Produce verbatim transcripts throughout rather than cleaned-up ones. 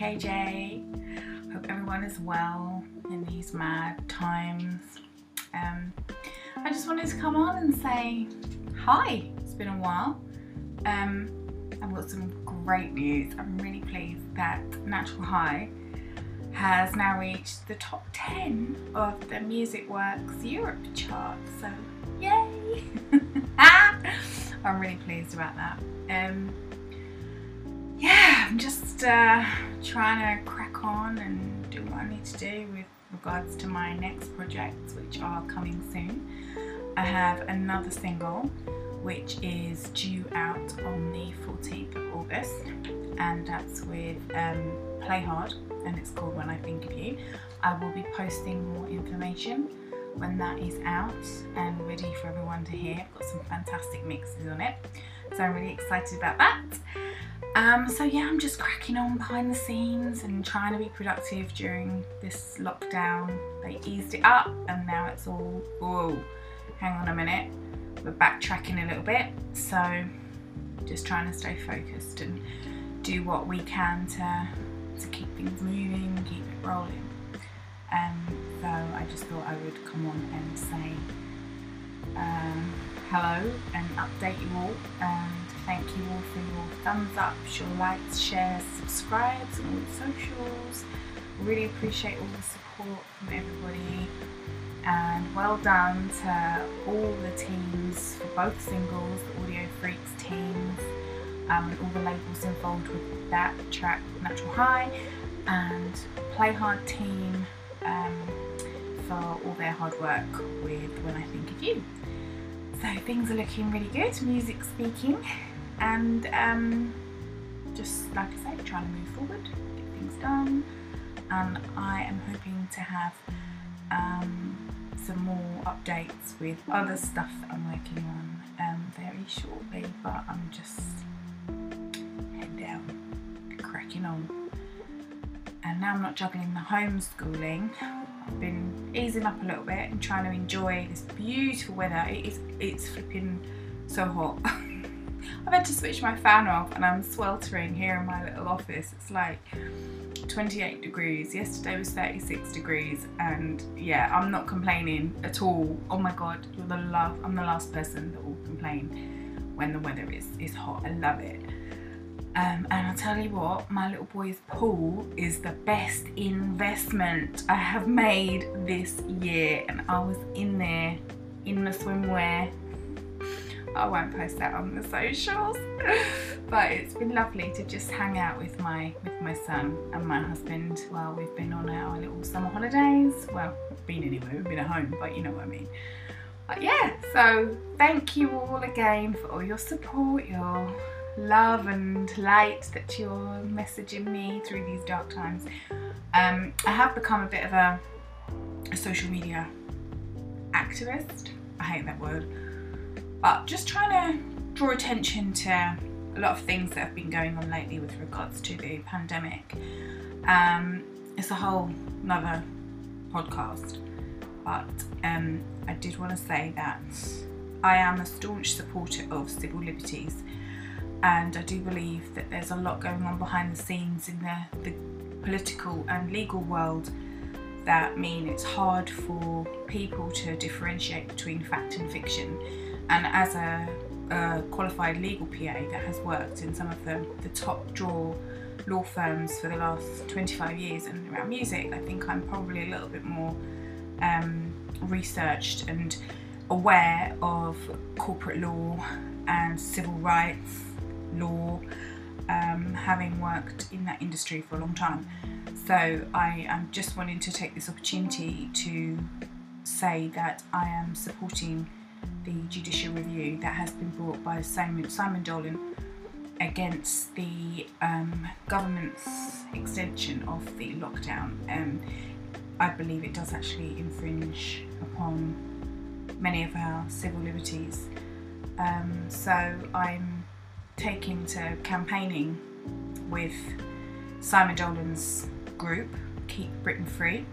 K J. Hope everyone is well in these mad times. Um, I just wanted to come on and say hi. It's been a while. Um, I've got some great news. I'm really pleased that Natural High has now reached the top ten of the MusicWorks Europe chart. So, yay! I'm really pleased about that. Um, yeah, I'm just uh, trying to crack on and do what I need to do with regards to my next projects, which are coming soon. I have another single which is due out on the fourteenth of August, and that's with um, Play Hard, and it's called When I Think of You. I will be posting more information when that is out and ready for everyone to hear. I've got some fantastic mixes on it, so I'm really excited about that. Um, so yeah, I'm just cracking on behind the scenes and trying to be productive during this lockdown. They eased it up and now it's all, whoa, hang on a minute, we're backtracking a little bit. So just trying to stay focused and do what we can to, to keep things moving, keep it rolling. Um, so I just thought I would come on and say um, hello and update you all, and thank you all for your thumbs up, your likes, shares, subscribes and all the socials. Really appreciate all the support from everybody, and well done to all the teams for both singles, the Audio Freaks teams, um, and all the labels involved with that track, Natural High, and Play Hard team um, for all their hard work with When I Think of You. So things are looking really good, music speaking, and um, just like I say, trying to move forward, get things done, and I am hoping to have um, some more updates with other stuff that I'm working on um, very shortly, but I'm just head down, cracking on. And now I'm not juggling the homeschooling. I've been easing up a little bit and trying to enjoy this beautiful weather. It is, it's flipping so hot. I've had to switch my fan off and I'm sweltering here in my little office. It's like twenty-eight degrees. Yesterday was thirty-six degrees, and yeah, I'm not complaining at all. Oh my god, you're the last, I'm the last person that will complain when the weather is, is hot. I love it. Um, and I'll tell you what, my little boy's pool is the best investment I have made this year, and I was in there in the swimwear. I won't post that on the socials, but it's been lovely to just hang out with my with my son and my husband while we've been on our little summer holidays. Well, not been anywhere, we've been at home, but you know what I mean. But yeah, so thank you all again for all your support, your love and light that you're messaging me through these dark times. Um, I have become a bit of a, a social media activist. I hate that word. But just trying to draw attention to a lot of things that have been going on lately with regards to the pandemic. Um, it's a whole nother podcast, but um, I did want to say that I am a staunch supporter of civil liberties, and I do believe that there's a lot going on behind the scenes in the, the political and legal world that mean it's hard for people to differentiate between fact and fiction. And as a, a qualified legal P A that has worked in some of the, the top draw law firms for the last twenty-five years and around music, I think I'm probably a little bit more um, researched and aware of corporate law and civil rights law, um, having worked in that industry for a long time. So I am just wanting to take this opportunity to say that I am supporting the judicial review that has been brought by Simon, Simon Dolan against the um, government's extension of the lockdown. Um, I believe it does actually infringe upon many of our civil liberties. Um, so I'm taking to campaigning with Simon Dolan's group, Keep Britain Free,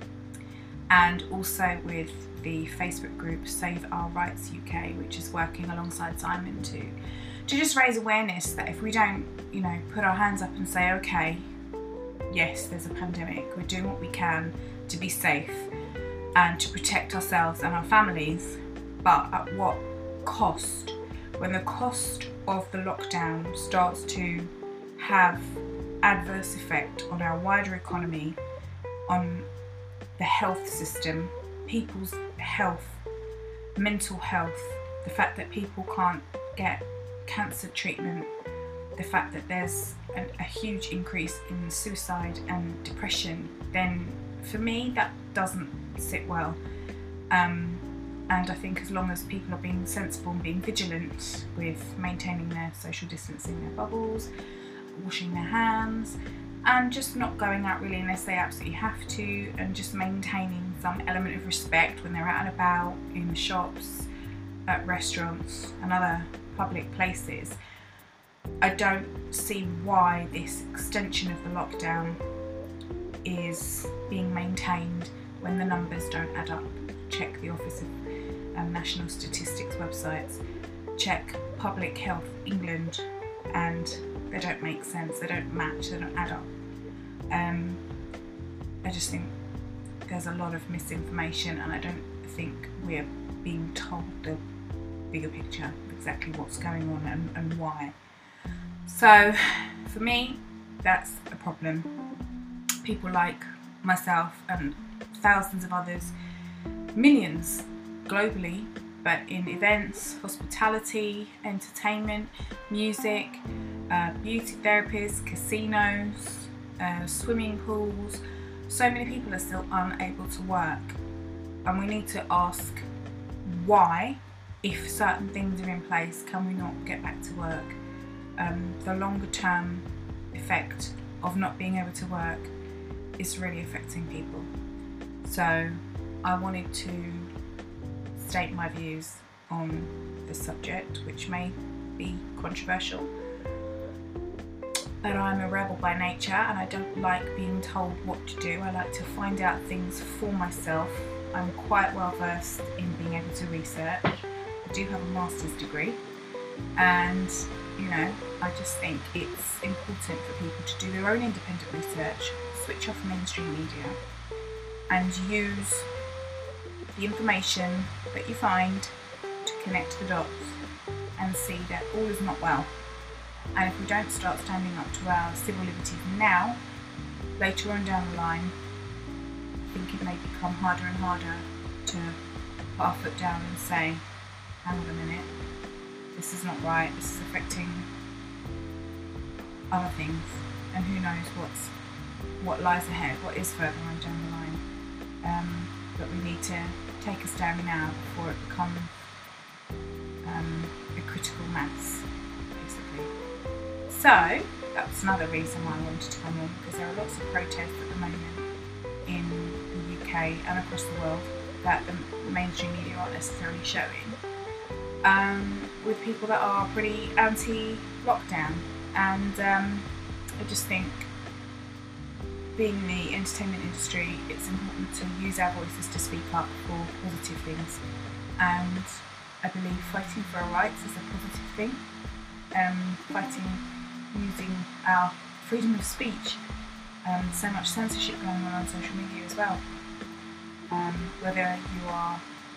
and also with the Facebook group Save Our Rights U K, which is working alongside Simon to to just raise awareness that if we don't, you know, put our hands up and say, okay, yes, there's a pandemic, we're doing what we can to be safe and to protect ourselves and our families, but at what cost? When the cost of the lockdown starts to have adverse effect on our wider economy, on the health system, people's health, mental health, the fact that people can't get cancer treatment, the fact that there's a, a huge increase in suicide and depression, then for me that doesn't sit well. Um, and I think as long as people are being sensible and being vigilant with maintaining their social distancing, their bubbles, washing their hands, and just not going out really unless they absolutely have to, and just maintaining some element of respect when they're out and about in the shops, at restaurants and other public places, I don't see why this extension of the lockdown is being maintained when the numbers don't add up. Check the Office of um, National Statistics websites, check Public Health England, and they don't make sense, they don't match, they don't add up. Um, I just think there's a lot of misinformation, and I don't think we're being told the bigger picture of exactly what's going on and, and why. So for me, that's a problem. People like myself and thousands of others, millions globally, but in events, hospitality, entertainment, music, uh, beauty therapists, casinos, uh, swimming pools, so many people are still unable to work, and we need to ask why. If certain things are in place, can we not get back to work? Um, the longer term effect of not being able to work is really affecting people. So I wanted to state my views on this subject, which may be controversial, but I'm a rebel by nature and I don't like being told what to do. I like to find out things for myself. I'm quite well versed in being able to research. I do have a master's degree, and you know, I just think it's important for people to do their own independent research, switch off mainstream media, and use the information that you find to connect the dots and see that all is not well. And if we don't start standing up to our civil liberties now, later on down the line, I think it may become harder and harder to put our foot down and say, hang on a minute, this is not right, this is affecting other things, and who knows what's what lies ahead, what is further on down the line. Um, but we need to take a stand now before it becomes um, a critical mass, basically. So that's another reason why I wanted to come on, because there are lots of protests at the moment in the U K and across the world that the mainstream media aren't necessarily showing, um, with people that are pretty anti-lockdown. And um, I just think, being in the entertainment industry, it's important to use our voices to speak up for positive things. And I believe fighting for our rights is a positive thing. Um, fighting using our freedom of speech. Um, so much censorship going on on social media as well. Um, whether you are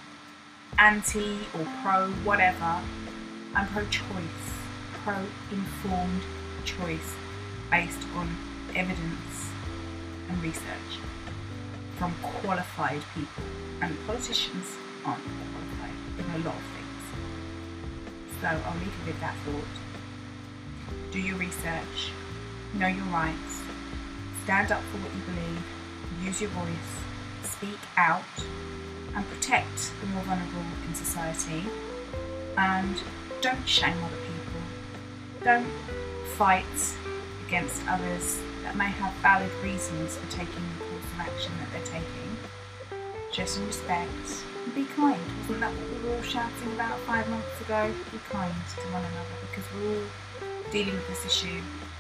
anti or pro, whatever, I'm pro-choice, pro-informed choice based on evidence and research from qualified people. And politicians aren't qualified in a lot of things. So I'll leave you with that thought. Do your research, know your rights, stand up for what you believe, use your voice, speak out, and protect the more vulnerable in society. And don't shame other people. Don't fight against others that may have valid reasons for taking the course of action that they're taking. Just respect and be kind. Wasn't that what we were all shouting about five months ago? Be kind to one another, because we're all dealing with this issue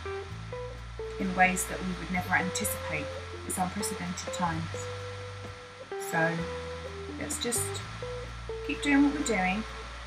in ways that we would never anticipate. It's unprecedented times. So let's just keep doing what we're doing,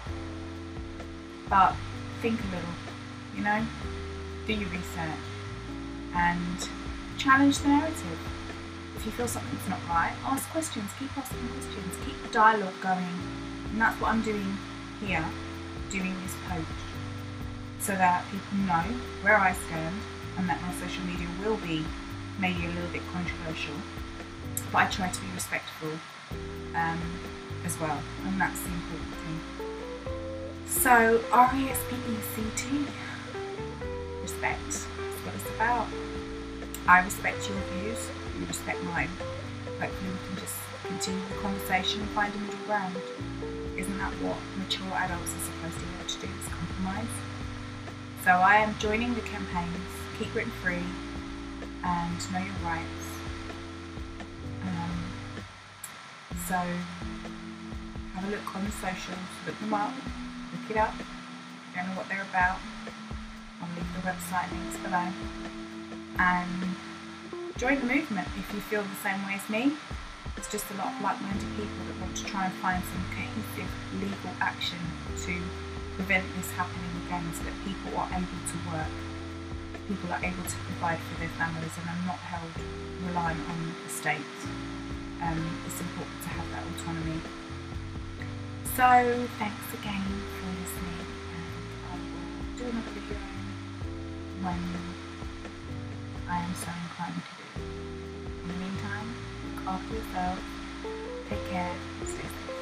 but think a little, you know, do your research and challenge the narrative. If you feel something's not right, ask questions, keep asking questions, keep the dialogue going. And that's what I'm doing here, doing this post, so that people know where I stand and that my social media will be maybe a little bit controversial, but I try to be respectful um, as well, and that's the important thing. So R E S P E C T, respect, that's what it's about. I respect your views, you respect mine. Hopefully we can just continue the conversation and find a middle ground. Isn't that what mature adults are supposed to be able to do, is compromise? So I am joining the campaigns, Keep Britain Free and Know Your Rights. Um, so have a look on the socials, look them up, look it up. If you don't know what they're about, I'll leave the website links below. And join the movement if you feel the same way as me. It's just a lot of like-minded people that want to try and find some cohesive legal action to prevent this happening again, so that people are able to work, people are able to provide for their families and are not held reliant on the state. Um, it's important to have that autonomy. So thanks again for listening, and I will do another video when I am so inclined to do. In the meantime, look after yourself, take care, stay safe.